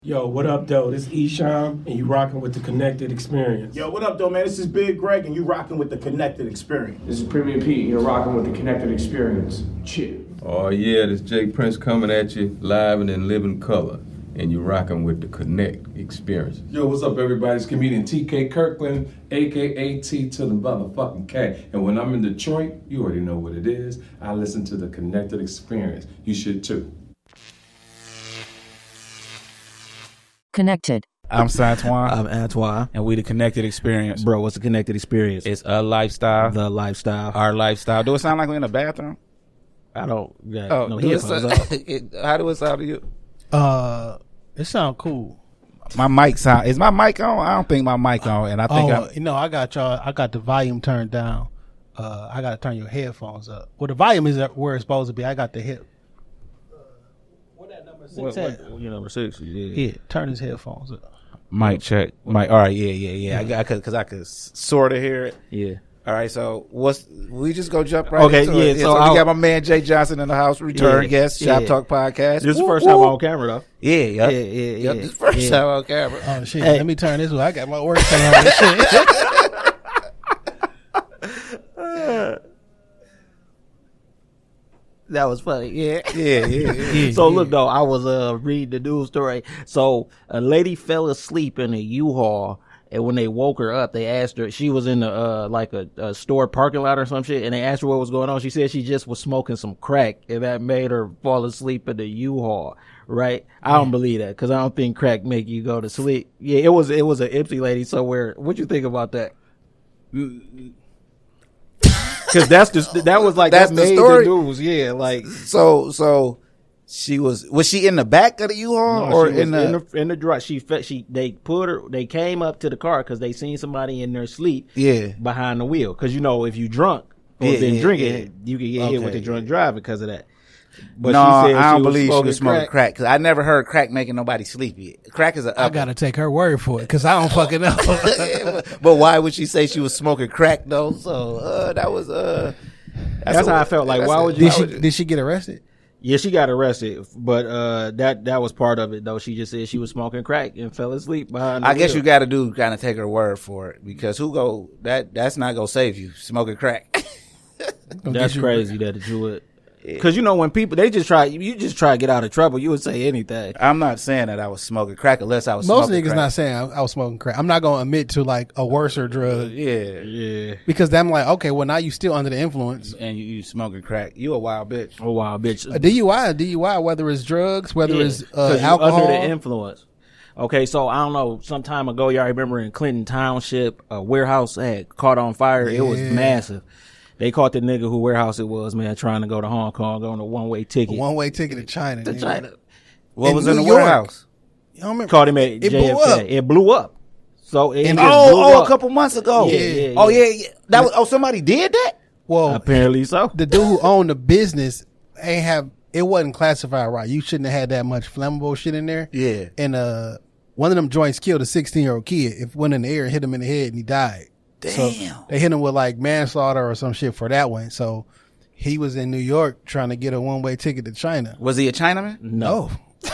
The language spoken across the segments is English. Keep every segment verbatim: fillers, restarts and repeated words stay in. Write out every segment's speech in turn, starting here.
Yo, what up, though? This is Esham, and you rocking with the Connected Experience. Yo, what up, though, man? This is Big Greg, and you rocking with the Connected Experience. This is Premium Pete, you're rocking with the Connected Experience. Chill. Oh, yeah, this Jake Prince coming at you live and in living color, and you're rocking with the Connect Experience. Yo, what's up, everybody? It's comedian T K Kirkland, a k a. T to the motherfucking K. And when I'm in Detroit, you already know what it is. I listen to the Connected Experience. You should, too. Connected. I'm Santoine. I'm Antoine. And we the Connected Experience. Bro, what's the Connected Experience? It's a lifestyle. The lifestyle. Our lifestyle. Do it sound like we're in a bathroom? I don't yeah, Oh, no do it headphones sound, on. it, how do it sound to you? Uh, it sound cool. My mic sound, is my mic on? I don't think my mic on, and I think Oh, I'm, you know, I got y'all. I got the volume turned down. Uh, I got to turn your headphones up. Well, the volume is at where it's supposed to be. I got the hip. Uh, what that number six What, at? what, you number six? Yeah. Yeah, turn his headphones up. mic check. Mic, all right, yeah, yeah, yeah. I got, because I could sort of hear it. Yeah. All right, so what's, we just go jump right Okay, into yeah, it. so we I'll- got my man Jay Johnson in the house, return Yeah, guest, Shop yeah. Talk Podcast. This is the Woo, first woo. time on camera, though. Yeah, yeah, Yeah, yeah, Yep, yeah. this is the first Yeah. time on camera. Oh shit! Hey. Let me turn this one. I got my work cut on this shit. That was funny. Yeah. Yeah, yeah, yeah. So look though, I was uh reading the news story. So a lady fell asleep in a U-Haul, and when they woke her up, they asked her. She was in the uh like a, a store parking lot or some shit, and they asked her what was going on. She said she just was smoking some crack, and that made her fall asleep in the U-Haul. Right? I don't believe that because I don't think crack make you go to sleep. Yeah, it was it was an Ipsy lady somewhere. What you think about that? Because that's the that was like That's that the made story? the news. Yeah, like. So, so she was, was she in the back of the U-Haul No, or she was in the, in the in the drive? She fe- she they put her. They came up to the car because they seen somebody in their sleep. Yeah. behind the wheel. Because you know if you drunk or Yeah, been yeah, drinking, yeah. you can get hit with Okay. the drunk driving because of that. But no, she said I don't she was believe she smoking was smoking crack because I never heard crack making nobody sleepy. Crack is a I gotta take her word for it because I don't fucking know. But why would she say she was smoking crack though? So uh, that was uh. That's a- how I felt. Like, that's why a- would you- Did why she? would you- Did she get arrested? Yeah, she got arrested, but uh, that that was part of it though. She just said she was smoking crack and fell asleep behind. The I guess wheel. you got to do kind of take her word for it because who go that that's not gonna save you smoking crack. That's crazy that you would. Because you know when people they just try you just try to get out of trouble, you would say anything. I'm not saying that I was smoking crack unless I was Most smoking niggas crack. not saying I, I was smoking crack. I'm not gonna admit to like a worser drug Yeah, Yeah. because then I'm like, okay, well now you still under the influence. and you, you smoking crack. You a wild bitch. Oh wow, bitch. A D U I, a D U I, whether it's drugs, whether Yeah, it's uh, 'cause you alcohol. under the influence. Okay, so I don't know. Some time ago, y'all remember in Clinton Township, a warehouse had caught on fire. It was Yeah. massive. They caught the nigga who warehouse it was, man, trying to go to Hong Kong on a one way ticket One way ticket to China. to nigga. China. What In was in New the York. warehouse? You don't remember? Caught him at It J F K. blew up. It blew up. So it And- just blew Oh, oh, up. a couple months ago. Yeah, yeah, Oh yeah. yeah, yeah. That was. Oh, somebody did that. Well, Apparently so. the dude who owned the business ain't have it wasn't classified right. You shouldn't have had that much flammable shit in there. Yeah. And uh, one of them joints killed a sixteen year old kid. If went in the air, hit him in the head, and he died. So Damn. they hit him with like manslaughter or some shit for that one. So he was in New York trying to get a one way ticket to China. Was he a Chinaman? No,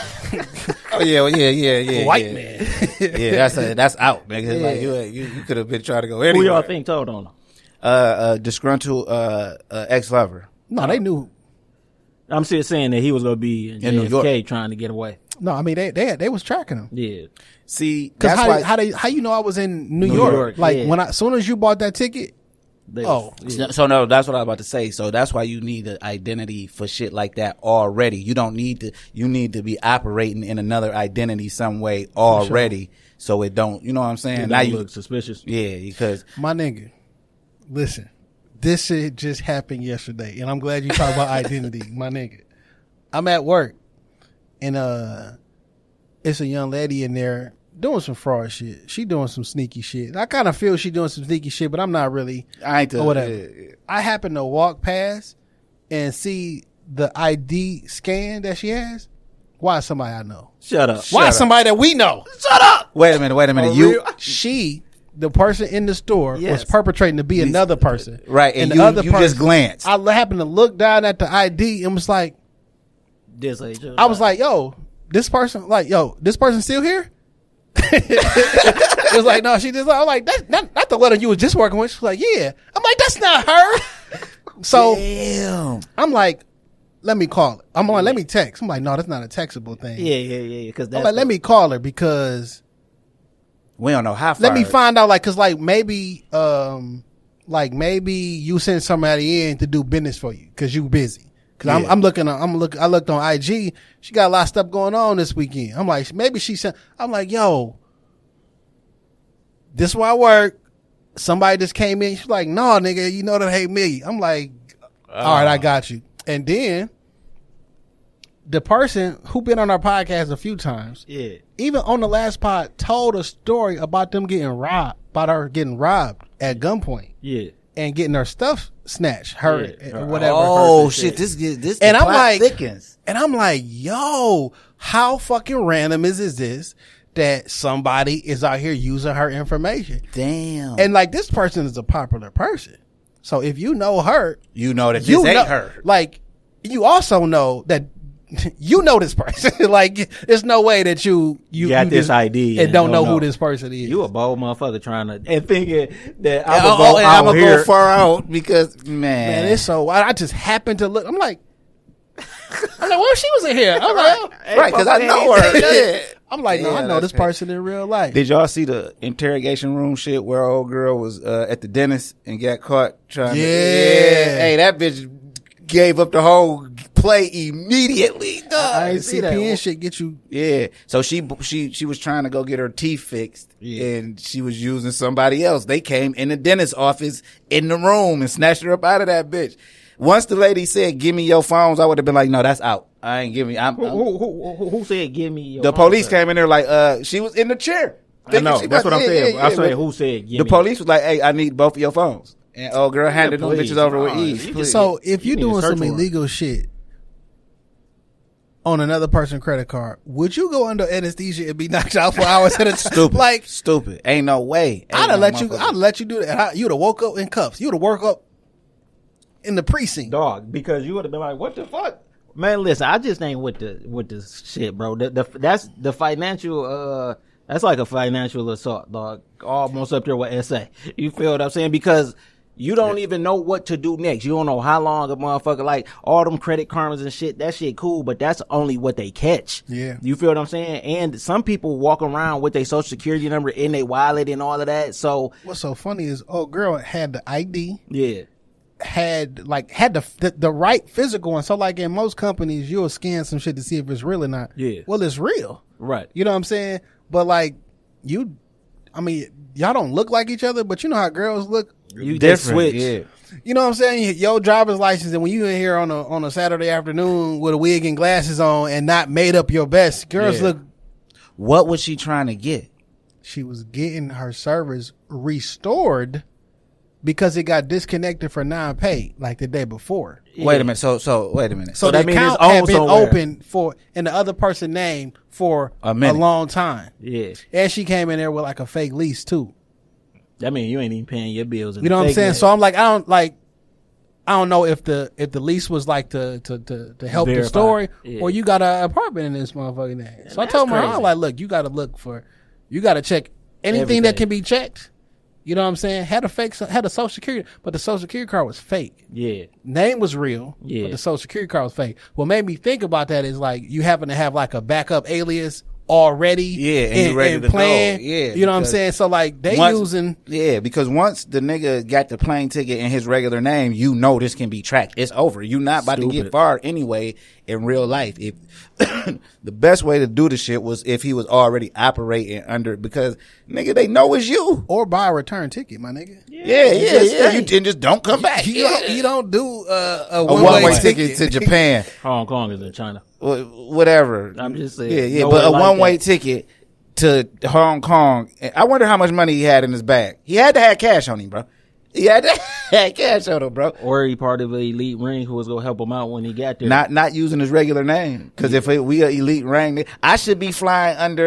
Oh yeah, well, yeah, yeah, yeah. white yeah. man. Yeah, that's a, that's out, nigga. Like you, you, you could have been trying to go anywhere. Who y'all think told on him? Uh, uh, disgruntled uh, uh ex lover. No, they knew. I'm still saying that he was going to be in, In New J F K trying to get away. No, I mean they they they was tracking him. Yeah. See, Cause that's how why. how they how you know I was in New, New York? York, Like yeah. when I as soon as you bought that ticket. They Oh. was- yeah. So, so no, that's what I was about to say. So that's why you need an identity for shit like that already. You don't need to. You need to be operating in another identity some way already, so it don't. You know what I'm saying? It now don't you, look suspicious. yeah, because My nigga, listen, this shit just happened yesterday, and I'm glad you talk about identity, my nigga. I'm at work, and uh, it's a young lady in there doing some fraud shit. She doing some sneaky shit. I kind of feel she doing some sneaky shit, but I'm not really. I ain't Or the, whatever. yeah, yeah. I happen to walk past and see the I D scan that she has. Why is somebody I know? Shut up. Why Shut is somebody that we know? Wait a minute. Wait a minute. Oh, you real? She, the person in the store, Yes. was perpetrating to be another person. right, and, the you, other you just person- glanced. I happened to look down at the I D and was like, This ain't your I was job. like, yo, this person, like, yo, this person still here? It was like, no, she just, I'm like, that's not, not the letter you was just working with. She's like, yeah. I'm like, that's not her. So Damn. I'm like, let me call her. I'm like, let me text. I'm like, no, that's not a textable thing. Yeah, yeah, yeah. Because I'm like, let me call her because We don't know how far. let me find out, like, cause like maybe, um, like maybe you send somebody in to do business for you because you busy. Cause I'm, Yeah. I'm looking, I'm look, I looked on I G. She got a lot of stuff going on this weekend. I'm like, maybe she sent. I'm like, yo, this where I work. Somebody just came in. She's like, no, nigga, you know that ain't me. I'm like, all right, I got you. And then the person who been on our podcast a few times, Yeah. even on the last pod, told a story about them getting robbed, about her getting robbed at gunpoint Yeah. and getting her stuff snatched, her Yeah. or whatever. Oh her- shit! This get this. And the I'm plot like, thickens. and I'm like, yo, how fucking random is, is this that somebody is out here using her information? Damn. And like, this person is a popular person. So if you know her, you know that this you ain't know her. Like, you also know that you know this person. Like, there's no way that you you Got you this just- I D and and don't don't know, know. who this person is. You a bold motherfucker trying to and thinking that Oh, I'm gonna oh, go and out I'm gonna here. go far out because man, Man, it's so wild. I just happened to look. I'm like, I'm like, well, she was in here. I'm like, right? Because I know her. Yeah. I'm like, no, Yeah, I know that's this crazy. person in real life. Did y'all see the interrogation room shit where old girl was uh, at the dentist and got caught trying to? Yeah. Hey, that bitch gave up the whole play immediately. Dog. I ain't See C that? P N shit get you. Yeah. So she she she was trying to go get her teeth fixed, Yeah. and she was using somebody else. They came in the dentist's office in the room and snatched her up out of that bitch. Once the lady said, "Give me your phones," I would have been like, "No, that's out. I ain't giving. I'm." Who, I'm- who, who, who, who said give me your the phone police number? came in there like, uh, she was in the chair. I know. She That's about- what I'm yeah, saying. yeah, I'm yeah, saying but who said give the me. police was like, "Hey, I need both of your phones." And old girl handed them please, bitches over with come on. ease. You Please. So if You you're need a doing search some warrant. illegal shit on another person's credit card, would you go under anesthesia and be knocked out for hours at a time? stupid, Like, stupid. Ain't no way. Ain't I'd no have let you. motherfucker. I'd let you do that. I- You'd have woke up in cuffs. You'd have woke up in the precinct. Dog, because you would have been like, "What the fuck, man?" Listen, I just ain't with the with this shit, bro. The, the that's the financial. uh That's like a financial assault, dog. Almost up there with S A. You feel what I'm saying? Because you don't even know what to do next. You don't know how long a motherfucker, like all them credit karmas and shit. That shit cool, but that's only what they catch. Yeah. You feel what I'm saying? And some people walk around with their social security number in their wallet and all of that. So What's so funny is, oh, girl had the I D. yeah. Had like had the, the the right physical one. So like in most companies, you'll scan some shit to see if it's real or not. Yeah. Well, it's real. Right. You know what I'm saying? But like you, I mean, y'all don't look like each other, but you know how girls look. You Different, just switch. yeah. You know what I'm saying? Your driver's license, and when you in here on a on a Saturday afternoon with a wig and glasses on and not made up your best, girls Yeah. look. What was she trying to get? She was getting her servers restored because it got disconnected for non-pay like the day before. Wait a minute. So so wait a minute. So, So the that means it's account had owned been somewhere. open for in the other person's name for A a, minute. long time, Yeah. and she came in there with like a fake lease too. That means you ain't even paying your bills. in You know the what I'm fake saying? name. So I'm like, I don't like, I don't know if the if the lease was like to to to, to help the Verify. story, Yeah. or you got an apartment in this motherfucking name. So I that's told my crazy. I'm like, look, you got to look for, you got to check anything Everything. that can be checked. You know what I'm saying? Had a fake, had a social security, but the social security card was fake. Yeah. Name was real, Yeah. but the social security card was fake. What made me think about that is like you happen to have like a backup alias already, Yeah, and you ready to go. plan. Yeah, you know what I'm because saying? So like they Once- using. Yeah, because once the nigga got the plane ticket in his regular name, you know this can be tracked. It's over. You're not about to get Stupid. fired anyway in real life. If the best way to do the shit was if he was already operating under, because nigga, they know it's you. Or buy a return ticket, my nigga. Yeah, yeah, just yeah. stay. You, and just don't come back. You, Yeah. don't, you don't do uh, a A one one way way ticket to Japan, Hong Kong is in China. Wh- whatever. I'm just saying. Yeah, yeah. Nowhere But a like one way that. ticket to Hong Kong. I wonder how much money he had in his bag. He had to have cash on him, bro. He had to have cash on him, bro. Or he part of the elite ring who was gonna help him out when he got there. Not not using his regular name, because if it, we are elite rank, I should be flying under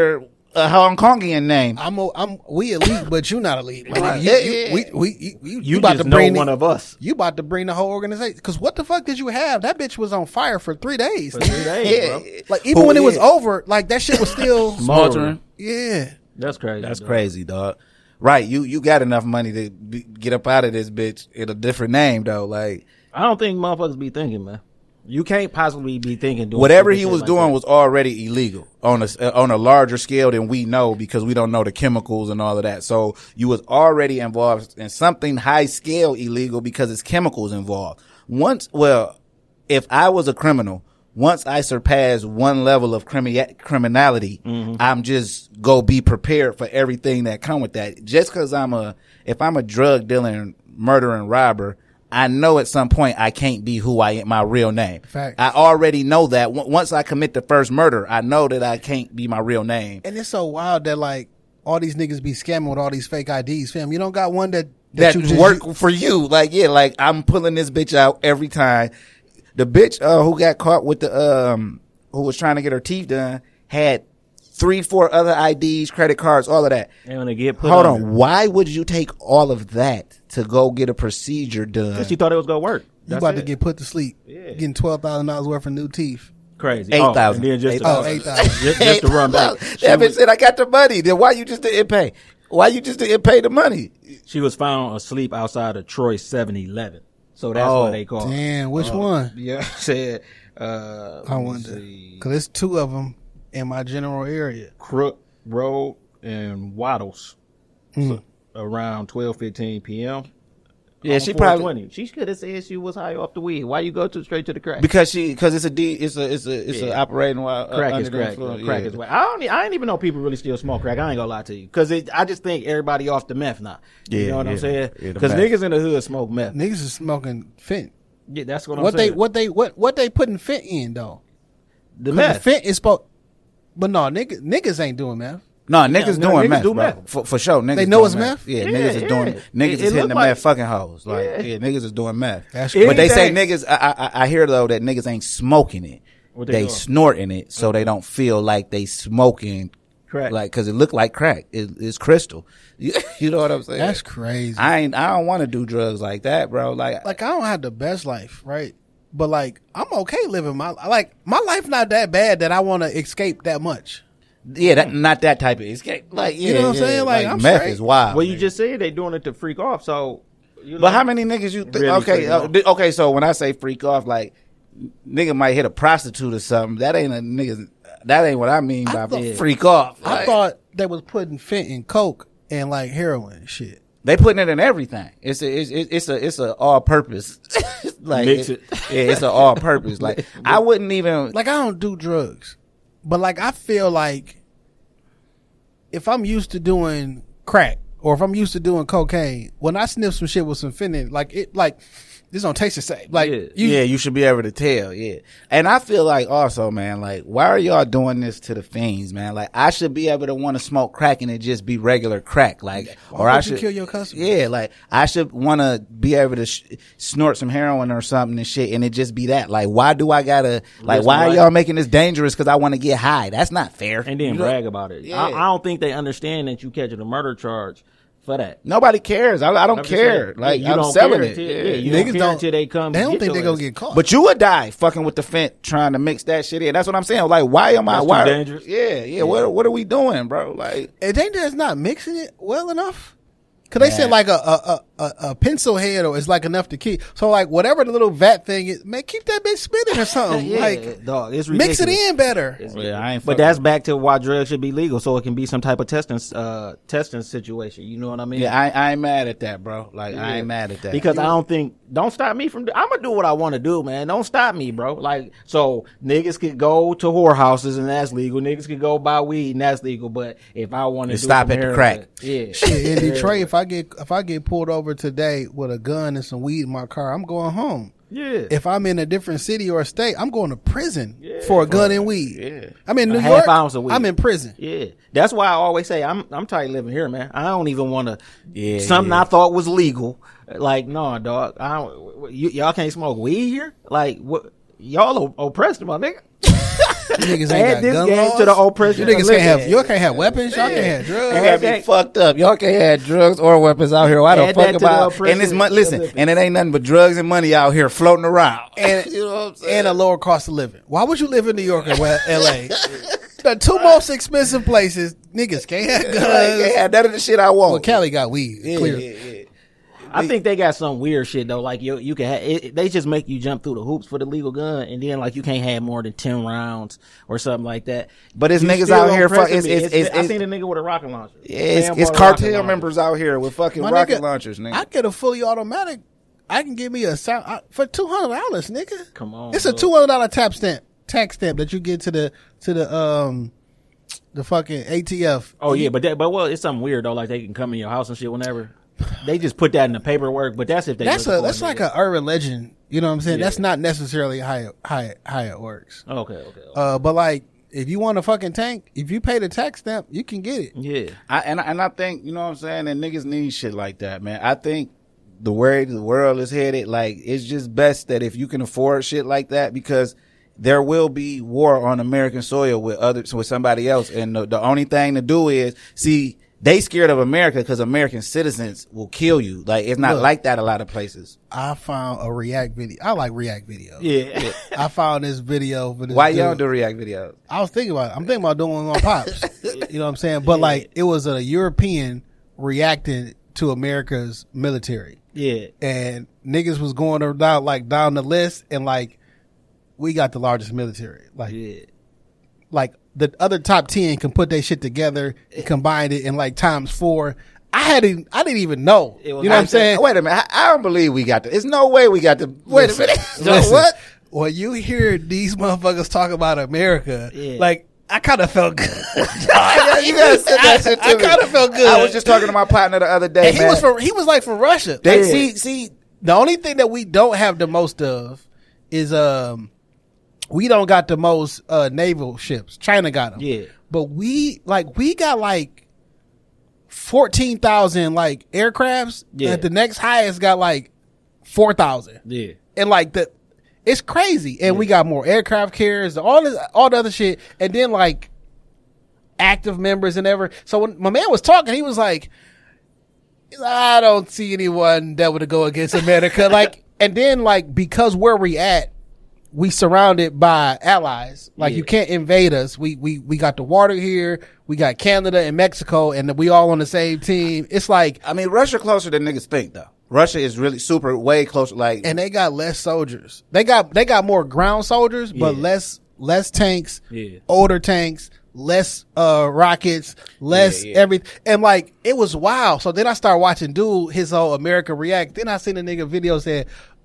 a Hong Kongian name. I'm a, I'm we elite, but you not elite. Like, Right. you, Yeah, you, yeah. we, we, you, you, You about just to know bring one the, of us. You about to bring the whole organization? Because what the fuck did you have? That bitch was on fire for three days. For three days, Yeah. bro. Like even Who when it was is? over, like that shit was still. Smoldering. Yeah. That's crazy. That's dog. crazy, dog. Right, you you got enough money to be, get up out of this bitch in a different name though. Like I don't think motherfuckers be thinking, man. You can't possibly be thinking doing whatever stupid he shit was like doing that. was already illegal on a on a larger scale than we know because we don't know the chemicals and all of that. So you was already involved in something high scale illegal because it's chemicals involved. Once, well, if I was a criminal, once I surpass one level of crimi- criminality, Mm-hmm. I'm just go be prepared for everything that come with that. Just because I'm a, if I'm a drug dealer, murdering robber, I know at some point I can't be who I am, my real name. Facts. I already know that. W- once I commit the first murder, I know that I can't be my real name. And it's so wild that like all these niggas be scamming with all these fake I Ds, fam. You don't got one that that, That you just, work for you. Like, yeah, like I'm pulling this bitch out every time. The bitch uh, who got caught with the, um, who was trying to get her teeth done had three, four other I Ds, credit cards, all of that. And when they get put Hold under. on. Why would you take all of that to go get a procedure done? Because she thought it was gonna work. you That's about to it. get put to sleep. Yeah. Getting twelve thousand dollars worth of new teeth. crazy. eight Oh, thousand. and then just eight to, Oh, eight thousand. just, just to run back. She That bitch was, said, I got the money. Then why you just didn't pay? Why you just didn't pay the money? she was found asleep outside of Troy seven eleven. So that's Oh, what they call it. Damn, which one? Yeah, said. Uh, I let me wonder. see. Cause there's two of them in my general area. Crook Road and Waddles. So, around twelve fifteen p.m. Yeah, on she four probably twenty. She could have said she was high off the weed. Why you go to straight to the crack? because she because it's a D it's a it's a it's a Yeah. operating while uh, Crack under is the crack. influence. Crack Yeah. is whack. I don't. e- I ain't even know people really still smoke crack. I ain't gonna lie to you, because I just think everybody off the meth now. You Yeah, know what yeah. I'm saying? Yeah, the Because meth. niggas in the hood smoke meth. Niggas is smoking fent. Yeah, that's what I'm What they saying. what they what what they putting fent in though? the 'Cause meth? the fent is supposed. But no, niggas niggas ain't doing meth. No, niggas no, doing niggas meth, do bro. meth. For, for sure. Niggas They know doing it's meth? Yeah, Yeah, niggas is doing yeah. niggas It- is it hitting look the like- meth fucking hoes. Like Yeah. yeah. niggas is doing meth. That's But they say Anything- niggas. I, I I hear though that niggas ain't smoking it. What they They doing? snorting it so they don't feel like they smoking Crack. like because it look like crack. It, it's crystal. You, you know what I'm saying? That's crazy. I ain't. I don't want to do drugs like that, bro. Like, Like I don't have the best life, right? But like I'm okay living my like my life not that bad that I want to escape that much. yeah, that not that type of escape. Like, yeah, You know what I'm yeah, saying? Like, I'm meth straight. is wild. Well, you nigga. just said they doing it to freak off. So, you know, But how many niggas you think? Really Okay, freak uh, off. th- okay. So when I say freak off, like nigga might hit a prostitute or something. That ain't a nigga. That ain't what I mean I by thought- freak off. I Like, thought they was putting fent in coke and like heroin and shit. they putting it in everything. It's a it's, it's a it's a all purpose. like Mix it. yeah, it's a all purpose. Like I wouldn't even Like I don't do drugs, but like I feel like if I'm used to doing crack or if I'm used to doing cocaine, when I sniff some shit with some fentanyl, like it like this don't taste the same. Like Yeah. you, yeah, you should be able to tell. Yeah, and I feel like also, man, like why are y'all doing this to the fiends, man? Like I should be able to want to smoke crack and it just be regular crack, like Why or would I you should kill your customer? Yeah, like I should want to be able to sh- snort some heroin or something and shit, and it just be that. Like why do I gotta like Risk why my are life. y'all making this dangerous? Because I want to get high. That's not fair. and then You know? brag about it. Yeah. I, I don't think they understand that you catching a murder charge for that. Nobody cares. I, I don't I'm just care. saying, Like yeah, you I'm don't selling care it. until- Yeah. yeah, you Niggas don't care don't- until they come. they don't get think your they gonna ass. get caught. But you would die fucking with the fent trying to mix that shit in. That's what I'm saying. Like, why am I? That's too Why? dangerous. Yeah, yeah. What What are we doing, bro? Like, And they just not mixing it well enough. Cause they said Man. like a a, a a a pencil head or is like enough to keep. So like whatever the little vat thing is, man, keep that bitch spinning or something. Yeah, like dog, it's mix it ridiculous. in better. yeah, I ain't. But fucking- that's back to why drugs should be legal, so it can be some type of testing, uh, testing situation. You know what I mean? yeah, I, I ain't mad at that, bro. Like, I ain't mad at that Because I don't think, don't stop me from, I'm gonna do what I want to do, man. Don't stop me, bro. Like, so niggas could go to whorehouses and that's legal. Niggas could go buy weed and that's legal. But if I want to And stop at the crack. yeah. Shit, in Detroit, if I get if I get pulled over today with a gun and some weed in my car, I'm going home. Yeah. If I'm in a different city or state, I'm going to prison for a gun and weed. Yeah. I'm in A New half York. ounce of weed. I'm in prison. Yeah, that's why I always say I'm I'm tired of living here, man. I don't even want to. Yeah, something yeah. I thought was legal, like no, dog. I don't. You, y'all can't smoke weed here. Like what? Y'all o- oppressed, my nigga. niggas ain't Add got this gun game laws. to the oppression You niggas can't have. Olympiad. Y'all can't have weapons. Y'all can't have drugs. You gotta be fucked up. Y'all can't have drugs or weapons out here. Why the Add fuck that to the about? oppression And it's mon- listen, Olympics. and it ain't nothing but drugs and money out here floating around. and, you know what I'm saying? and a lower cost of living. Why would you live in New York or L A? The two most expensive places, niggas can't have Like, guns. yeah, none of the shit I want. Well, Cali got weed. Yeah, clearly. yeah, yeah. I think they got some weird shit though. Like you, you can have, it, they just make you jump through the hoops for the legal gun, and then like you can't have more than ten rounds or something like that. But it's You niggas still out here. oppressing Fuck, it's, me. it's, it's, I it's, seen a nigga with a rocket launcher. yeah, it's, Sam it's bought a rocket cartel launcher. members out here with fucking My rocket nigga, launchers, nigga. I get a fully automatic. I can give me a sound I, for two hundred dollars, nigga. Come on, it's a bro. two hundred dollar tap stamp, tax stamp that you get to the to the um the fucking A T F. Oh yeah, but that, but well, it's something weird though. Like they can come in your house and shit whenever. They just put that in the paperwork, but that's if they. That's looking a for that's like nigga. an urban legend. You know what I'm saying? Yeah. That's not necessarily how it, how it, how it works. Okay, okay. okay. Uh, but like, if you want a fucking tank, if you pay the tax stamp, you can get it. yeah. I, and I- and I think, you know what I'm saying, that niggas need shit like that, man. I think the way the world is headed, like, it's just best that if you can afford shit like that, because there will be war on American soil with others, with somebody else, and the, the only thing to do is see. They scared of America because American citizens will kill you. Like, it's not Look. like that a lot of places. I found a React video. I like React videos. Yeah. I found this video for this. Why dude. y'all do react videos? I was thinking about it. I'm thinking about doing one on Pops. You know what I'm saying? But like, it was a European reacting to America's military. Yeah. And niggas was going down, like, down the list, and like, we got the largest military. Like, Yeah. like the other top ten can put their shit together and combine it in like times four. I hadn't, I didn't even know. It You was know what I'm like saying? Wait a minute. I, I don't believe we got the. There's no way we got the. Wait Listen, a minute. So listen, what? When you hear these motherfuckers talk about America, Yeah. like, I kind of felt good. you gotta send that shit to I me. kind of felt good. I was just talking to my partner the other day, And he man. was from, he was like from Russia. They Like, see, see, the only thing that we don't have the most of is um we don't got the most uh naval ships. China got them. Yeah. But we like we got like fourteen thousand like aircrafts. Yeah. And the next highest got like four thousand. Yeah. And like the it's crazy. And we got more aircraft carriers, all this all the other shit. And then like active members and ever. So when my man was talking, he was like, I don't see anyone that would go against America. Like, and then like, because where we at, we surrounded by allies. Like, Yeah. you can't invade us. We, we, we got the water here. We got Canada and Mexico, and we all on the same team. It's like, I mean, Russia closer than niggas think, though. Russia is really super, way closer. Like, and they got less soldiers. They got, they got more ground soldiers, but Yeah. less, less tanks, Yeah. older tanks, less, uh, rockets, less Yeah, yeah. everything. And like, it was wild. So then I started watching dude, his whole America React. Then I seen a nigga video saying,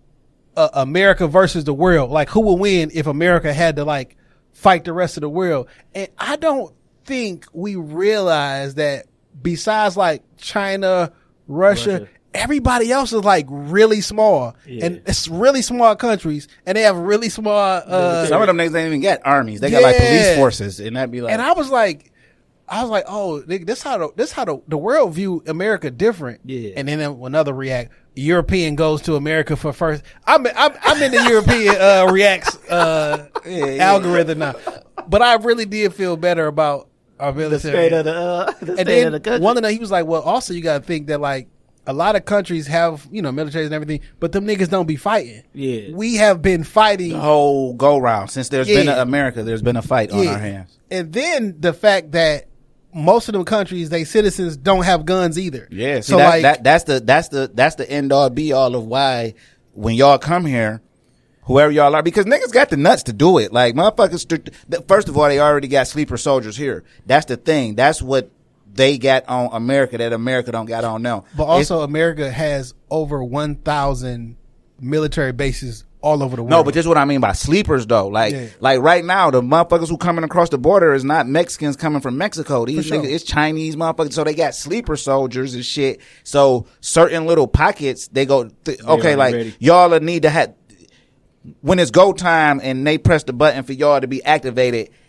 uh, America versus the world. Like, who would win if America had to like fight the rest of the world? And I don't think we realize that besides like China, Russia, Russia. everybody else is like really small. Yeah. And it's really small countries, and they have really small, uh, some of them niggas ain't even got armies. They got like Yeah. police forces, and that'd be like. and I was like, I was like, oh, nigga, this how the, this how the, the world view America different. Yeah. And then another react, European goes to America for first. I'm I'm, I'm in the European uh, reacts uh, Yeah, yeah. algorithm now, but I really did feel better about our The military. state of the, uh, the and state then of the country. one of them, he was like, well, also you got to think that like a lot of countries have, you know, militaries and everything, but them niggas don't be fighting. Yeah. We have been fighting. the whole go round since there's been Yeah. an America, there's been a fight on Yeah. our hands. And then the fact that most of them countries, they citizens don't have guns either. Yeah, see, so that, like, that that's the that's the that's the end all be all of why when y'all come here, whoever y'all are, because niggas got the nuts to do it. Like motherfuckers, st- th- first of all, they already got sleeper soldiers here. That's the thing. That's what they got on America that America don't got on them. but also America has over one thousand military bases all over the world. No, but this is what I mean by sleepers, though. Like, Yeah. like right now, the motherfuckers who coming across the border is not Mexicans coming from Mexico. These For sure. niggas, it's Chinese motherfuckers. So they got sleeper soldiers and shit. So certain little pockets, they go, th- okay, already like ready. y'all will need to have when it's go time and they press the button for y'all to be activated.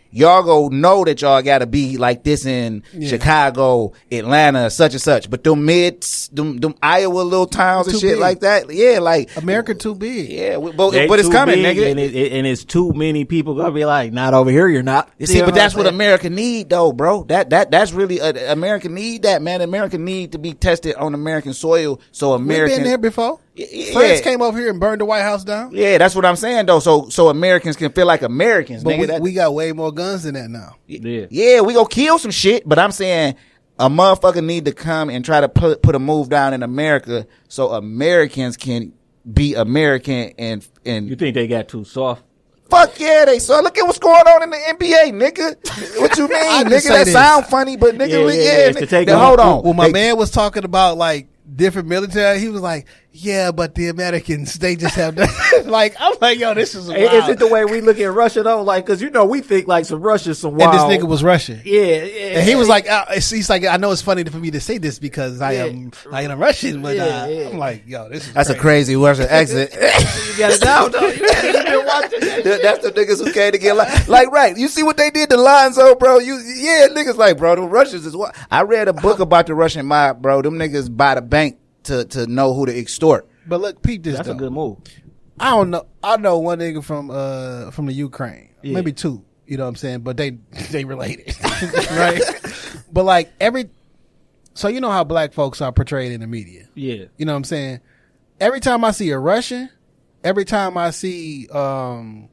y'all go know that y'all gotta be like this in Yeah. Chicago, Atlanta, such and such. But them mid, them, them Iowa little towns and Too shit big. like that, yeah, like America too big. yeah, we- but They but it's too coming, big, nigga. and, it, it- and it's too many people gonna be like, not over here, you're not. You see, know but that's I'm what saying? America need, though, bro. That that that's really uh, America need that, man. America need to be tested on American soil, so We've American. been there before. Yeah. France came over here and burned the White House down. Yeah, that's what I'm saying, though. So so Americans can feel like Americans, But nigga. we, That- we got way more guns than that now. Yeah. yeah, we go kill some shit, but I'm saying a motherfucker need to come and try to put put a move down in America so Americans can be American and and You think they got too soft? fuck yeah, they saw. Look at what's going on in the N B A, nigga. What you mean, I nigga? just say That this. sound funny, but nigga, Yeah, yeah, yeah, yeah, it's to nigga, take then on- hold on. When my They- man was talking about like different military, he was like, "Yeah, but the Americans, they just have that." Like, I'm like, "Yo, this is wild." Is it the way we look at Russia though? Like, cause you know we think like some Russia's some and wild. this nigga was Russian. yeah, yeah. And he was like, uh, it's- he's like, I know it's funny for me to say this because I Yeah. am, I am Russian, but Yeah, uh, yeah. I'm like, yo, this is That's a crazy. crazy Russian exit. you got it down though. You got it. You been watching that. That's the niggas who came to get like, like right. You see what they did to Lonzo, bro? You yeah, niggas like, bro, the Russians is what I read a book about the Russian mob, bro. Them niggas buy the bank to to know who to extort. But look, peep this. That's though. a good move. I don't know. I know one nigga from uh from the Ukraine, Yeah. maybe two. You know what I'm saying? But they they related, right? But like every, so you know how black folks are portrayed in the media. Yeah. You know what I'm saying? Every time I see a Russian, every time I see um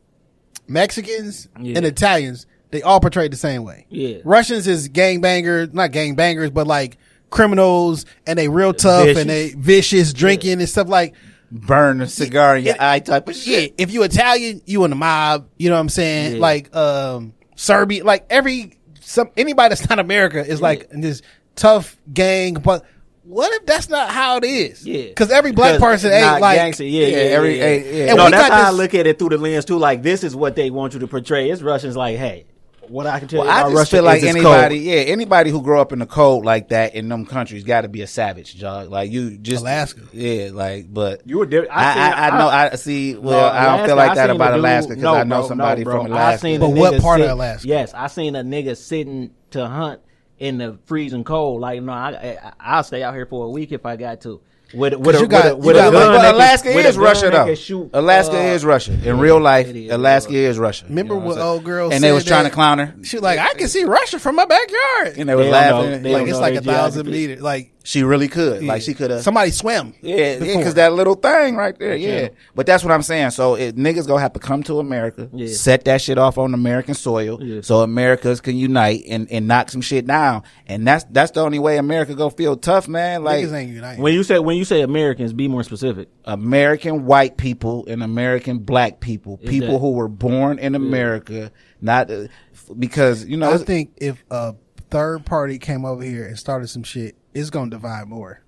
Mexicans Yeah. and Italians, they all portrayed the same way. Yeah. Russians is gangbangers, not gangbangers, but like criminals, and they real tough Vicious. and they vicious, drinking and stuff like. Burn a cigar in your eye type of Yeah, shit. if you Italian, you in the mob. You know what I'm saying? Yeah. Like um Serbia, like every some anybody that's not America is like in this tough gang. But what if that's not how it is? Yeah. because every black Because person not ain't like gangster. Yeah, yeah, yeah, every- yeah. eh, yeah. And No, we that's got how I this- look at it through the lens too. Like, this is what they want you to portray. It's Russians. Like, hey, what I can tell Well, you I about just Russia feel like is it's anybody, cold. yeah, anybody who grow up in the cold like that in them countries got to be a savage, dog. Like you just Alaska. yeah, like but You were different. I, seen- I, I know. I see. Well, I don't feel Alaska, like I that seen about a dude- Alaska because no, I know bro, somebody no, bro. from I Alaska. seen a But what nigga part of sit- Alaska? Yes, I seen a nigga sitting to hunt in the freezing cold. Like, no, I, I, I'll stay out here for a week if I got to. With, with, a, you got- with, a, you with a got- gun but that can- Alaska with a is gun Russia that though. can shoot, Alaska uh, is Russia in real life. it is, Alaska bro. is Russia. Remember You know what I'm saying? old girl and said they was trying that- to clown her. She was like, I can see Russia from my backyard. And they was They don't know. laughing. They Like don't it's know like a their thousand geography. meters. Like She really could. Like she could have. somebody swim. Yeah, yeah, before. because that little thing right there. Yeah. Yeah. But that's what I'm saying. So it, niggas gonna have to come to America, Yeah. set that shit off on American soil, Yeah. so Americans can unite and, and knock some shit down. And that's that's the only way America gonna feel tough, man. Like Niggas ain't united. When you say when you say Americans, be more specific. American white people and American black people, Is people that- who were born in America, not uh, f- because you know. I it's- think if a third party came over here and started some shit, it's gonna divide more.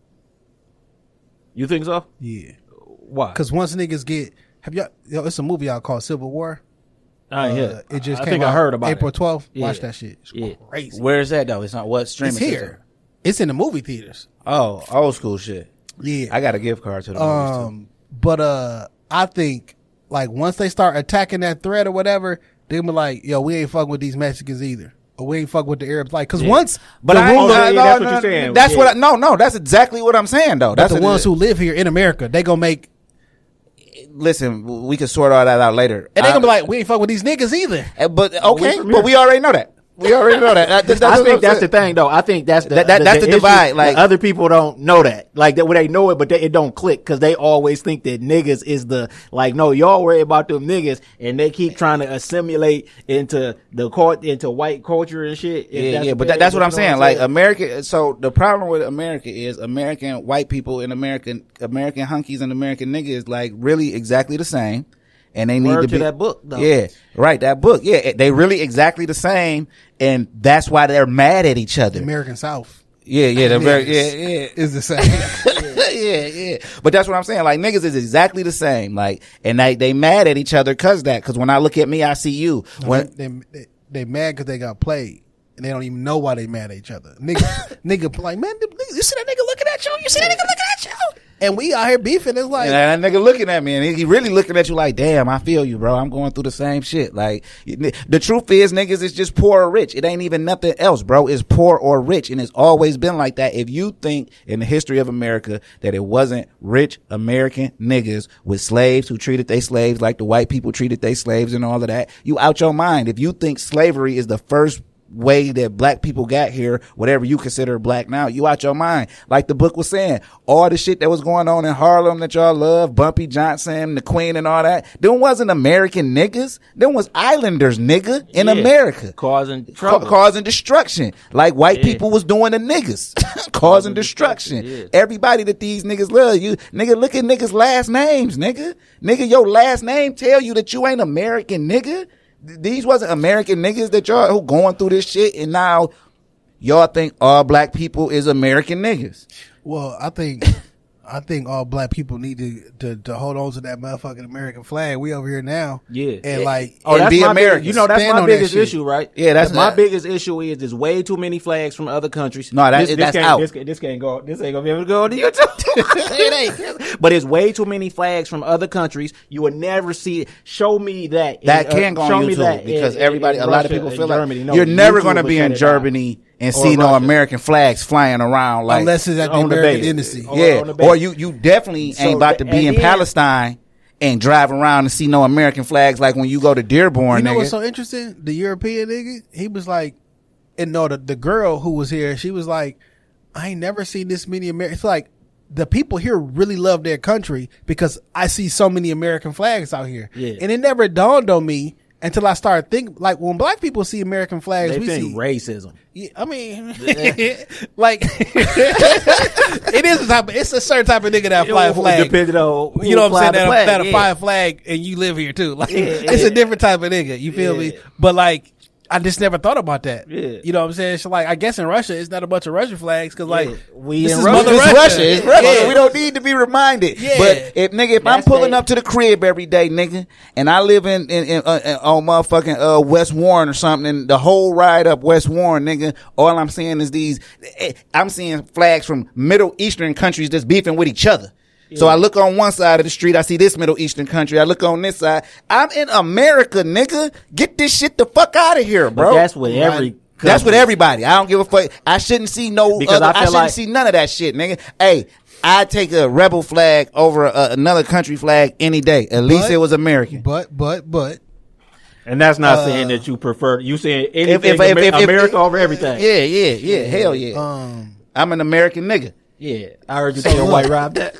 You think so? Yeah, Why? because once niggas get, have y'all? Yo, it's a movie y'all called Civil War. I ain't hear Uh, it. it just I came think out I heard about April it. twelfth. Yeah. Watch that shit. It's Yeah. crazy. Where is that though? It's not what streaming It's here. system? It's in the movie theaters. Oh, old school shit. Yeah. I got a gift card to the movies too. Um, but uh, I think like once they start attacking that threat or whatever, they'll be like, "Yo, we ain't fucking with these Mexicans either, or we ain't fucking with the Arabs." Like, cause once, But the I, ruler- I, yeah, no, that's what no, you're saying. That's Yeah. what I, no, no, that's exactly what I'm saying though. but That's the what ones it- who live here in America, they gonna make, listen, we can sort all that out later. and they I- gonna be like, "We ain't fucking with these niggas either." Uh, but okay, from but here. we already know that. We already know that. That- that's I what think I'm that's the saying. thing, though. I think that's the That- that- that's the issue. divide, like- The other people don't know that. Like that, when they know it, but they, it don't click because they always think that niggas is the like. No, y'all worry about them niggas, and they keep trying to assimilate into the court, into white culture and shit. If Yeah, that's yeah, the but case, that, that's what you I'm know saying. Like America. So the problem with America is American white people and American American hunkies and American niggas like really exactly the same, and they need Word to to be that book, though. Yeah, right. That book. Yeah, they really exactly the same, and that's why they're mad at each other. American South Yeah, yeah, they're very. Yeah, Niggas yeah. is the same. yeah, yeah. But that's what I'm saying. Like niggas is exactly the same. Like, and they they mad at each other cause that. Cause when I look at me, I see you. When they, they, they, they mad because they got played. And they don't even know why they mad at each other. Nigga, nigga, like, man, you see that nigga looking at you? You see that nigga looking at you? and we out here beefing. It's like, and that nigga looking at me, and he really looking at you like, damn, I feel you, bro. I'm going through the same shit. Like, the truth is, niggas, it's just poor or rich. It ain't even nothing else, bro. It's poor or rich, and it's always been like that. If you think in the history of America that it wasn't rich American niggas with slaves who treated their slaves like the white people treated their slaves and all of that, you out your mind. If you think slavery is the first way that black people got here, whatever you consider black now, you out your mind. Like the book was saying, all the shit that was going on in Harlem that y'all love, Bumpy Johnson, the Queen and all that, them wasn't American niggas. Them was islanders, nigga, in Yeah. America. Causing Ca- trouble. causing destruction. Like white Yeah. people was doing to niggas. causing destruction. destruction, yeah. Everybody that these niggas love, you, nigga, look at niggas' last names, nigga. Nigga, your last name tell you that you ain't American, nigga. These wasn't American niggas that y'all who going through this shit, and now y'all think all black people is American niggas. well, I think, I think all black people need to, to to hold on to that motherfucking American flag. We over here now, Yeah. and like, Oh, and that's be my big- Americans. you know, that's Stand my on that biggest shit. issue, right? Yeah, that's my not- biggest issue is there's way too many flags from other countries. No, that- this, this that's can't, out. This, can't- this can't go. This ain't gonna be able to go on the YouTube. it ain't. But it's way too many flags from other countries. You will never see. Show me that. in, That uh, can go show on me YouTube that because in- everybody, in a lot of Russia people and feel like Germany. No, you're never YouTube going to will be shut in it down. Germany and Or see no Russia. American flags flying around like unless it's at the on the American base. embassy. Or yeah, on the base. or you you definitely So ain't about to the- be in and then- Palestine and drive around and see no American flags like when you go to Dearborn, You know nigga. what's so interesting? The European nigga, he was like, and no, the, the girl who was here, she was like, I ain't never seen this many Americans. It's like the people here really love their country because I see so many American flags out here. Yeah. And it never dawned on me until I started thinking, like when black people see American flags, They we think see racism. Yeah, I mean, like it is a type of, it's a certain type of nigga that fly a flag. Depending on who You know what I'm saying? fly the That, flag, that yeah. fly a flag and you live here too. Like Yeah, it's yeah. a different type of nigga. You feel me? Yeah. But like, I just never thought about that. Yeah. You know what I'm saying? So like, I guess in Russia, it's not a bunch of Russian flags because like, Yeah. We this in is Russia. Mother It's Russia. Russia. It's Russia. Yeah. We don't need to be reminded. Yeah. But if nigga, if I'm That's pulling they- up to the crib every day, nigga, and I live in, in, in uh, uh, on motherfucking uh, West Warren or something, and the whole ride up West Warren, nigga, all I'm seeing is these. eh, I'm seeing flags from Middle Eastern countries that's beefing with each other. So I look on one side of the street, I see this Middle Eastern country. I look on this side. I'm in America, nigga. Get this shit the fuck out of here, bro. But that's with every. That's with country. everybody. I don't give a fuck. I shouldn't see no Because other, I I, feel shouldn't like- see none of that shit, nigga. Hey, I take a rebel flag over a, another country flag any day. At least But- it was American. but but but And that's not Uh, saying that you prefer. You saying If- anything if- if- Amer- if- if- America over everything. Yeah, yeah, yeah. Hell yeah. um, I'm an American nigga. Yeah, I heard you So tell look- White Rob that.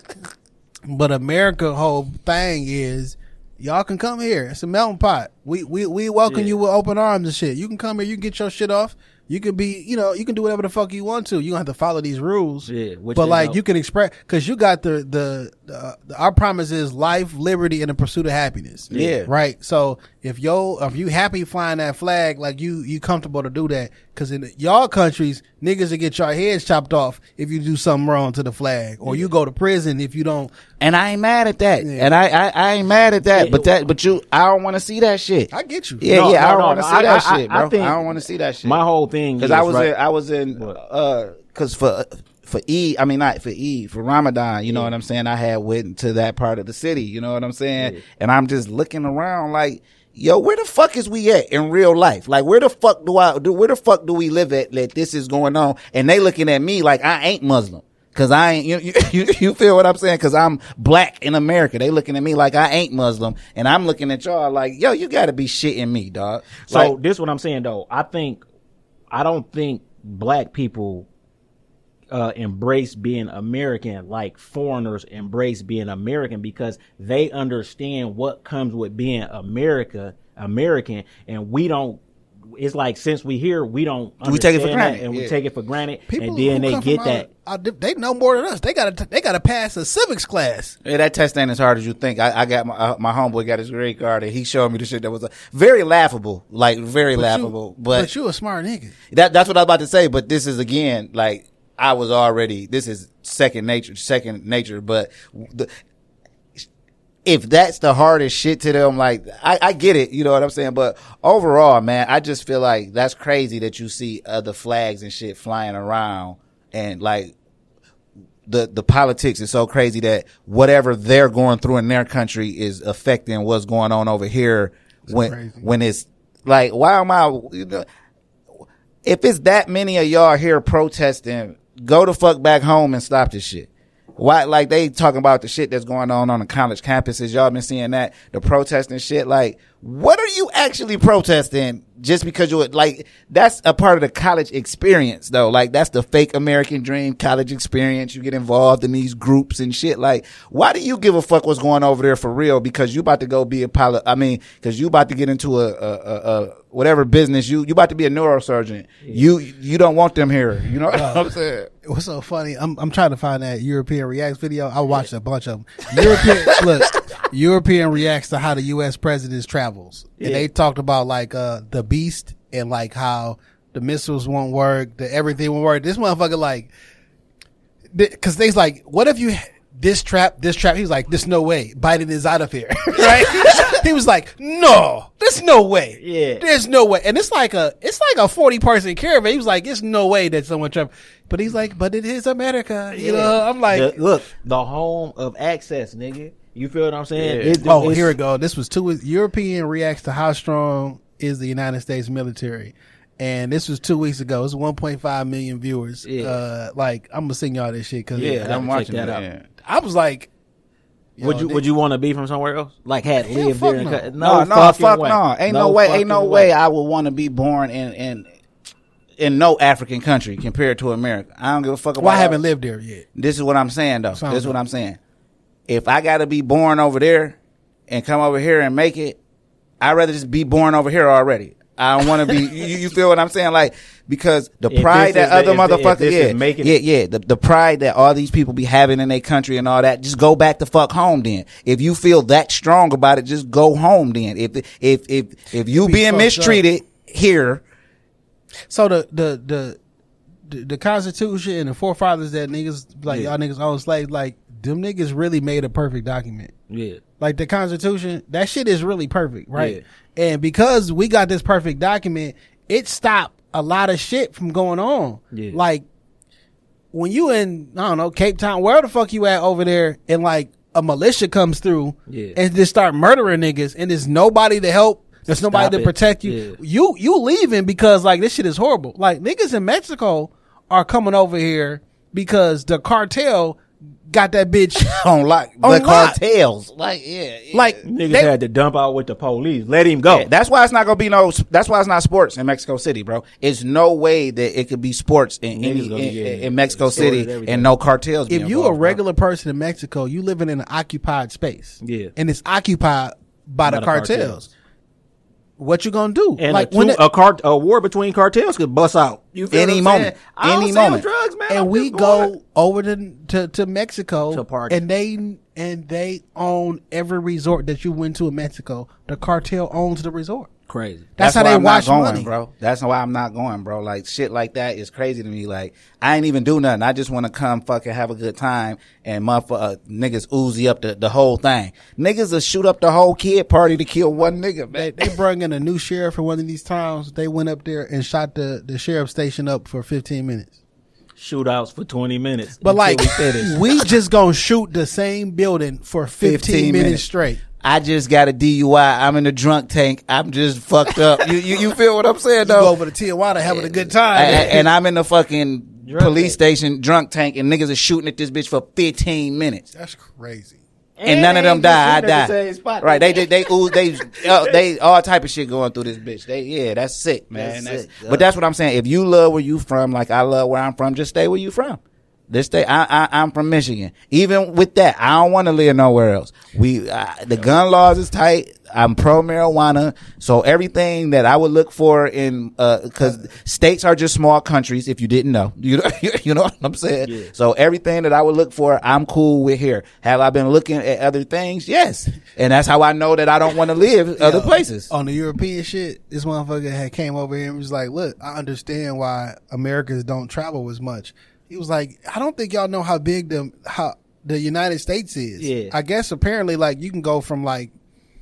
but America whole thing is y'all can come here. It's a melting pot. We we we welcome Yeah. you with open arms and shit. You can come here. You can get your shit off. You can be, you know, you can do whatever the fuck you want to. You don't have to follow these rules. Yeah, which but they like don't. you can express because you got the the, the the our promise is life, liberty, and the pursuit of happiness. Yeah. right. So if yo if you happy flying that flag, like you you comfortable to do that because in y'all countries niggas will get your heads chopped off if you do something wrong to the flag, or you go to prison if you don't. And I ain't mad at that. Yeah. And I, I, I ain't mad at that. Yeah. But that, but you, I don't want to see that shit. I get you. Yeah, No, yeah. I no, don't no, want to no. see I- that I- shit, I bro. I, think don't want to see that shit. My whole thing Because is, I was right, in, I was in, uh, cause for, for Eid, I mean, not for Eid, for Ramadan, you know what I'm saying? I had went to that part of the city, you know what I'm saying? Yeah. And I'm just looking around like, yo, where the fuck is we at in real life? Like, where the fuck do I, do, where the fuck do we live at that this is going on? And they looking at me like I ain't Muslim. Cause I ain't, you, you, you feel what I'm saying? Cause I'm black in America. They looking at me like I ain't Muslim. And I'm looking at y'all like, yo, you gotta be shitting me, dog. So Like, this is what I'm saying though. I think I don't think black people uh, embrace being American like foreigners embrace being American because they understand what comes with being America American, and we don't. It's like since we here, we don't. We take it for understand granted, that, and yeah. we take it for granted, People and then who they come get from that. out of- uh, they know more than us. They got to they got to pass a civics class. yeah, that test ain't as hard as you think. I, I got my uh, my homeboy got his grade card and he showed me the shit that was uh, very laughable, like very But laughable. you, but but you a smart nigga. that that's what I was about to say. But this is again like I was already. This is second nature, second nature. But the, if that's the hardest shit to them, like I, I get it, you know what I'm saying. But overall, man, I just feel like that's crazy that you see other flags and shit flying around and like. the the politics is so crazy that whatever they're going through in their country is affecting what's going on over here. It's when crazy. when it's like, why am I? You know, if it's that many of y'all here protesting, go the fuck back home and stop this shit. Why, like, they talking about the shit that's going on on the college campuses. Y'all been seeing that, the protesting shit. Like, what are you actually protesting just because you're, like, that's a part of the college experience, though. Like, that's the fake American dream college experience. You get involved in these groups and shit. Like, why do you give a fuck what's going over there for real? Because you about to go be a pilot. I mean, because you about to get into a, a, a, a whatever business. You, you about to be a neurosurgeon. Yeah. You, you don't want them here. You know what uh, I'm saying? What's so funny? I'm I'm trying to find that European Reacts video. I watched a bunch of them. European look, European Reacts to how the U S president travels, yeah. and they talked about like uh the beast and like how the missiles won't work, the everything won't work. This motherfucker like, because they's like, what if you this trap, this trap? He was like, there's no way Biden is out of here, right? He was like, no, there's no way. Yeah. There's no way. And it's like a, it's like a forty person caravan. He was like, there's no way that someone Trump, but he's like, but it is America. You yeah. know, I'm like, the, look, the home of access, nigga. You feel what I'm saying? Yeah. It, oh, here we go. This was two, European Reacts to how strong is the United States military. And this was two weeks ago. It's one point five million viewers. Yeah. Uh, like, I'm gonna sing y'all this shit cause yeah, I'm watching that. Out. Yeah. I was like, would you, would you want to be from somewhere else? Like, had Hell, lived there? no. And, no, no, no, fuck way. no. Ain't no, no way, ain't no way. way I would want to be born in, in, in no African country compared to America. I don't give a fuck about Well, I haven't else. lived there yet. This is what I'm saying though. Sounds this is what like. I'm saying. If I gotta be born over there and come over here and make it, I'd rather just be born over here already. I don't want to be, you, you feel what I'm saying? Like, because the If pride that the- other if- motherfuckers, if this yeah, is making yeah, it- yeah, the, the pride that all these people be having in their country and all that, just go back the fuck home then. If you feel that strong about it, just go home then. If, if, if, if you Be being fucked mistreated here, So the, the, the, the, the Constitution and the forefathers that niggas, like Yeah. y'all niggas own slaves, like them niggas really made a perfect document. Yeah. Like the Constitution, that shit is really perfect, right? Yeah. And because we got this perfect document, it stopped a lot of shit from going on. Yeah. Like when you in, I don't know, Cape Town, where the fuck you at over there, and like a militia comes through Yeah. and just start murdering niggas, and there's nobody to help. There's nobody Stop to it. protect you. Yeah. You you leaving because like this shit is horrible. Like niggas in Mexico are coming over here because the cartel got that bitch on lock, the On lock. cartels, like, yeah, yeah. like Niggas they- had to dump out with the police. Let him go. Yeah, that's why it's not gonna be no. That's why it's not sports in Mexico City, bro. It's no way that it could be sports in Niggas any, gonna in, get in Mexico stories, City everything. and no cartels. if be you a involved, bro. regular person in Mexico, you living in an occupied space. Yeah. And it's occupied by, By the the cartels. cartels. What you gonna do? And like a, when two, it- a, cart, a war between cartels could bust out. You feel Any what I'm moment. saying? I don't Any sell moment. drugs, man. and I'm we just going- go over to, to to Mexico To party. and they and they own every resort that you went to in Mexico. The cartel owns the resort. Crazy. That's, how why they I'm wash not going, money, bro. That's why I'm not going, bro. Like shit like that is crazy to me. Like I ain't even do nothing. I just want to come fucking have a good time and motherfucker uh, niggas oozy up the, the whole thing. Niggas will shoot up the whole kid party to kill one nigga, They man. they brought in a new sheriff in one of these towns. They went up there and shot the the sheriff station up for fifteen minutes. Shootouts for twenty minutes. But until like we finish. we just gonna shoot the same building for fifteen, fifteen minutes, minutes. straight. I just got a D U I. I'm in the drunk tank. I'm just fucked up. You, you you feel what I'm saying You though? go over to Tijuana having a good time. and, and I'm in the fucking Drunk police tank. station drunk tank and niggas are shooting at this bitch for fifteen minutes. That's crazy. And none of them ain't die. I just shooting at the die. same spot. Right? They they they ooze, they uh, they all type of shit going through this bitch. They yeah, that's sick, man. That's That's- sick, yeah. but that's what I'm saying. If you love where you from, like I love where I'm from, just stay where you from. This stay. I, I I'm from Michigan. Even with that, I don't want to live nowhere else. We uh, the gun laws is tight. I'm pro marijuana, so everything that I would look for in because states are just small countries. If you didn't know, you know, you know what I'm saying. Yeah. So everything that I would look for, I'm cool with here. Have I been looking at other things? Yes, and that's how I know that I don't want to live other Yo, places. On the European shit, this motherfucker had came over here and was like, look, I understand why Americans don't travel as much. He was like, I don't think y'all know how big the how the United States is. Yeah. I guess apparently like you can go from like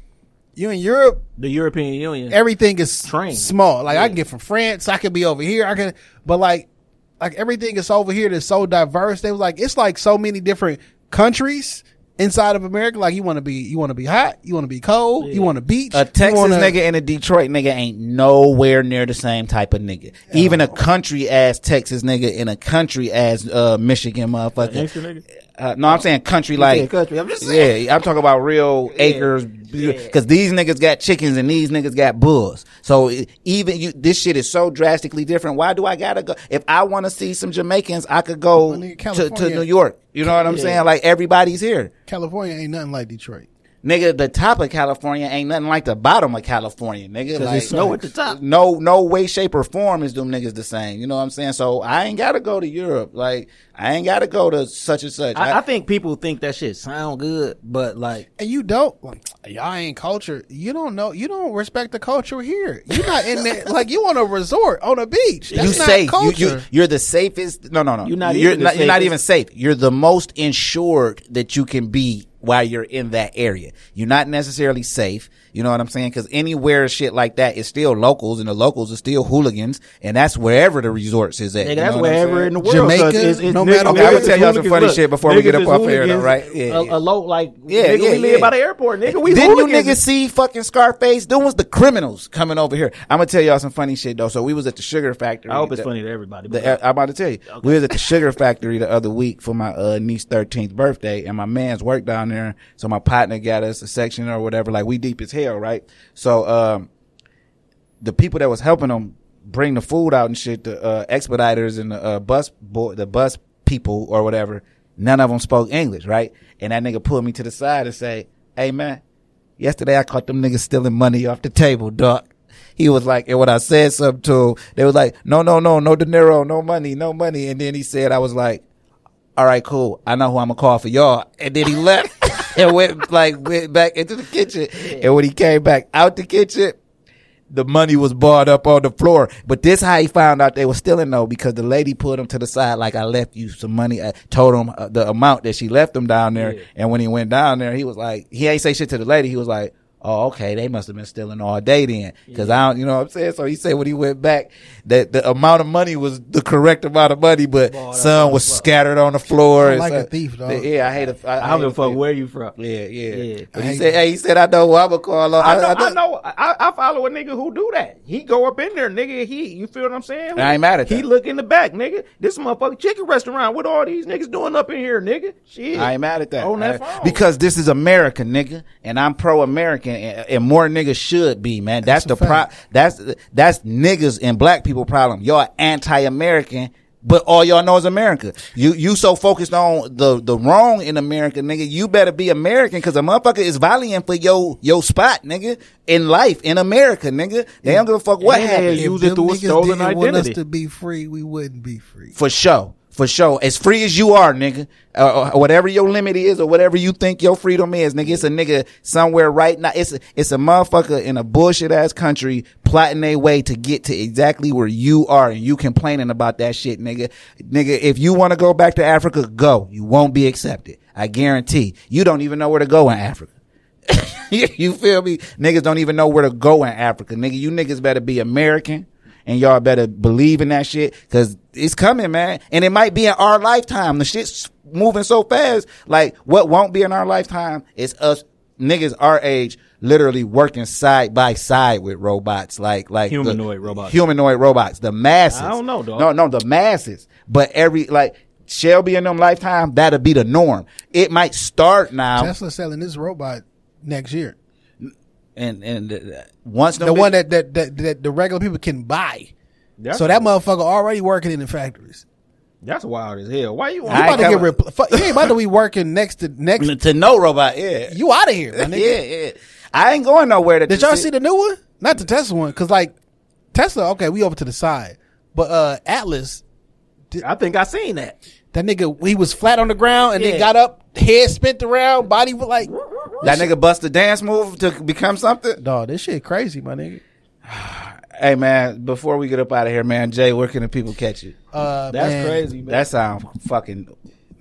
you in Europe, The European Union. everything is Train. small. Like I Yeah. can get from France, I could be over here, I can but like like everything is over here that's so diverse. They was like, it's like so many different countries inside of America. Like you want to be, you want to be hot, you want to be cold, Yeah. you want to beach. A Texas you wanna, nigga and a Detroit nigga ain't nowhere near the same type of nigga. Even a country ass Texas nigga and a country ass uh, Michigan motherfucker. Gangster nigga? Uh, no, I'm saying country like Yeah, country. I'm just saying. yeah. I'm talking about real acres because these niggas got chickens and these niggas got bulls. So it- even you, this shit is so drastically different. Why do I gotta go? If I want to see some Jamaicans, I could go Well, nigga, to, to California- New York. You know what I'm Yeah. saying? Like everybody's here. California ain't nothing like Detroit. Nigga, the top of California ain't nothing like the bottom of California, nigga. Like, it's snow at the top. No, no way, shape, or form is them niggas the same. You know what I'm saying? So I ain't gotta go to Europe. Like, I ain't gotta go to such and such. I, I think people think that shit sound good, but like, And you don't like y'all ain't culture. You don't know. You don't respect the culture here. You're not in there. Like you on a resort on a beach. That's you not safe. You, culture. you, you're the safest. No, no, no. You're not You're even the not, you're not safest. even safe. You're the most insured that you can be while you're in that area. You're not necessarily safe. You know what I'm saying? Because anywhere shit like that is still locals, and the locals are still hooligans, and that's wherever the resorts is at. nigga, You that's know what I'm wherever saying? in the world. Jamaica, cause it's, it's, no niggas- matter Okay, I'm where. gonna tell y'all some hooligans. funny Look, shit before we niggas get up is off air, though, hooligans, right? Yeah, a, yeah. a low, like, Yeah, nigga, yeah, we live yeah. by the airport, nigga. We Didn't you hooligans. niggas see fucking Scarface? Them was the criminals coming over here. I'm gonna tell y'all some funny shit though. So we was at the Sugar Factory. I hope it's The- funny to everybody. The, But I'm about to tell you. We was at the Sugar Factory the other week for my uh, niece's thirteenth birthday, and my man's worked down there. So my partner got us a section or whatever. Like we deep as hell, right? So um, the people that was helping them bring the food out and shit, the uh, expediters and the uh, bus boy, the bus people or whatever, none of them spoke English, right? And that nigga pulled me to the side and say, "Hey man, yesterday I caught them niggas stealing money off the table, dog." He was like, and when I said something to him, they was like, no, no, no, no dinero, no money, no money. And then he said, I was like, all right, cool. I know who I'm gonna call for y'all. And then he left and went like went back into the kitchen. And when he came back out the kitchen, the money was barred up on the floor. But this how he found out they were stealing though, because the lady put him to the side like, I left you some money. I told him uh, the amount that she left him down there. Yeah. And when he went down there, he was like, he ain't say shit to the lady. He was like, oh, okay, they must have been stealing all day then. Cause I don't, you know what I'm saying? So he said when he went back that the amount of money was the correct amount of money, but Boy, that's some all was fuck. scattered on the floor. I and like so- a thief, dog. Yeah, I hate a, I, I don't hate give a fuck thief. where you from. Yeah, yeah. Yeah. But I he hate said, hey, he said, I know who I'm gonna call on. I know, I, I, know. I, I follow a nigga who do that. He go up in there, nigga. He, you feel what I'm saying? I ain't mad at He that. look in the back, nigga. This motherfucking chicken restaurant. What all these niggas doing up in here, nigga? Shit. I ain't mad at that. On that I- phone. because this is America, nigga, and I'm pro-American, and, and more niggas should be, man. That's, That's the a pro. fact. That's that's niggas and black people problem. Y'all anti-American, but all y'all know is America. You you so focused on the the wrong in America, nigga. You better be American, because a motherfucker is volleying for your your spot, nigga, in life in America, nigga. They don't give a fuck what And happens. they use If it them through a niggas stolen didn't want us identity. to be free, we wouldn't be free. For sure. For sure. As free as you are, nigga. Uh, or whatever your limit is, or whatever you think your freedom is, nigga. It's a nigga somewhere right now. It's a, it's a motherfucker in a bullshit ass country plotting their way to get to exactly where you are, and you complaining about that shit, nigga. Nigga, if you want to go back to Africa, go. You won't be accepted. I guarantee. You don't even know where to go in Africa. You feel me? Niggas don't even know where to go in Africa. Nigga, you niggas better be American. And y'all better believe in that shit, cause it's coming, man. And it might be in our lifetime. The shit's moving so fast. Like, what won't be in our lifetime is us niggas our age literally working side by side with robots. Like, like. the- Humanoid robots. Humanoid robots. The masses. I don't know, dog. No, no, the masses. But every, like, Shelby in them lifetime, that'll be the norm. It might start now. Tesla selling this robot next year. and, and uh, once them The bitch- one that, that that that the regular people can buy. That's, So that motherfucker already working in the factories. that's wild as hell. Why you You want I about to ain't get coming. repl- fu- You ain't about to be working next to next. to no robot, yeah. You out of here, my nigga. Yeah, yeah. I ain't going nowhere to Did y'all see the new one? Not the Tesla one, because like Tesla, okay, we over to the side, but uh Atlas, I think I seen that. that nigga, he was flat on the ground and Yeah. then got up, head spent around, body was like, That nigga bust a dance move to become something? dog, this shit crazy, my nigga. Hey, man, before we get up out of here, man, Jay, where can the people catch you? Uh, That's man, crazy, man. That sound fucking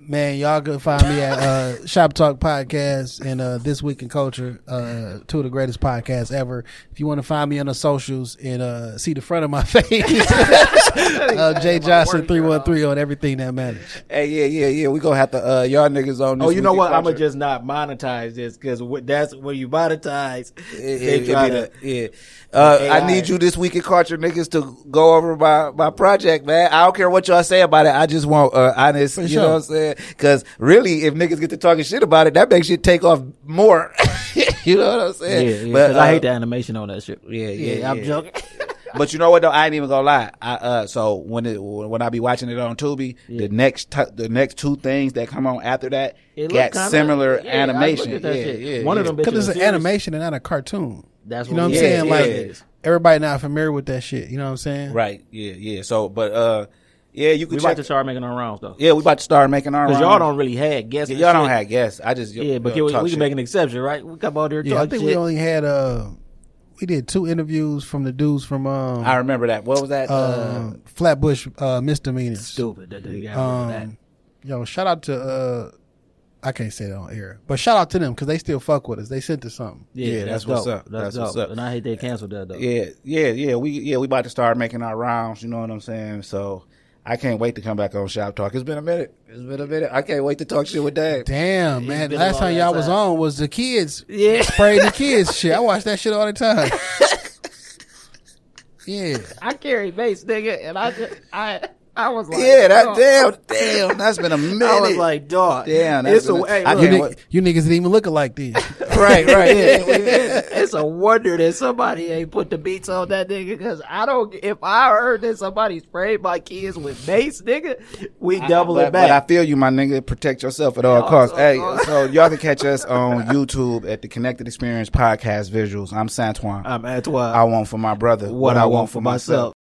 Man, y'all can find me at uh, Shop Talk Podcast and uh, This Week in Culture, uh, two of the greatest podcasts ever. If you want to find me on the socials and uh, see the front of my face, uh, Jay Johnson three one three on everything that matters. Hey, yeah, yeah, yeah. We gonna have to uh, y'all niggas on. This Oh, you know Week in what? I'm Culture. gonna just not monetize this because that's when you monetize. It- They it- try it be to. the- yeah. Uh, A I I. need you this week in culture niggas to go over my, my project, man. I don't care what y'all say about it. I just want uh, honest, For you sure. know what I'm saying? Because really, if niggas get to talking shit about it, that makes you take off more. You know what I'm Yeah, saying? yeah, but 'cause uh, I hate the animation on that shit. Yeah, yeah, I'm yeah. joking. But you know what though? I ain't even gonna lie. I, uh, so when it, when I be watching it on Tubi, Yeah. the next t- the next two things that come on after that It look got kinda- similar yeah, I looked animation. at that yeah, shit. yeah, One yeah. of them Because bitches it's is an serious. animation and not a cartoon. That's You know what I'm it saying? is. Like, It is. everybody not familiar with that shit. You know what I'm saying? Right. Yeah. Yeah. So, but uh, yeah, you We can about check. to start making our rounds though. Yeah, we about to start making our. Because y'all rounds. don't really have guests. Yeah, and y'all don't shit. have guests. I just Yeah, but uh, can we, talk we can shit. make an exception, right? We come out there and Yeah, I talk think shit. we only had uh, we did two interviews from the dudes from um, I remember that. What was that? Uh, um Flatbush uh, misdemeanors. Stupid that they got rid of Um, yo, shout out to uh, I can't say it on air, but shout out to them because they still fuck with us. They sent us something. that. Yeah, yeah, that's, that's what's dope. up. That's, That's dope. what's up. And I hate they canceled that though. yeah, yeah, yeah. We yeah we about to start making our rounds. You know what I'm saying? So I can't wait to come back on Shop Talk. It's been a minute. It's been a minute. I can't wait to talk shit with Dave. Damn, man. been a Last long time y'all ass was time. on was the kids Yeah. spraying the kids shit. I watch that shit all the time. Yeah. I carry mace, nigga, and I just, I I was like, Yeah, that dog. damn, damn. That's been a minute. I was like, dog. Damn, that's it's a been a- hey, I look, You, can't ni- wait. you niggas didn't even look alike then. right, right. Yeah. it's a wonder that somebody ain't put the beats on that nigga. Because I don't. If I heard that somebody sprayed my kids with mace, nigga, we double but, it back. But I feel you, my nigga. Protect yourself at all Yeah, costs. also- Hey, also- so y'all can catch us on YouTube at the Connected Experience Podcast Visuals. I'm Santuan. I'm Antoine. I want for my brother what I want for myself.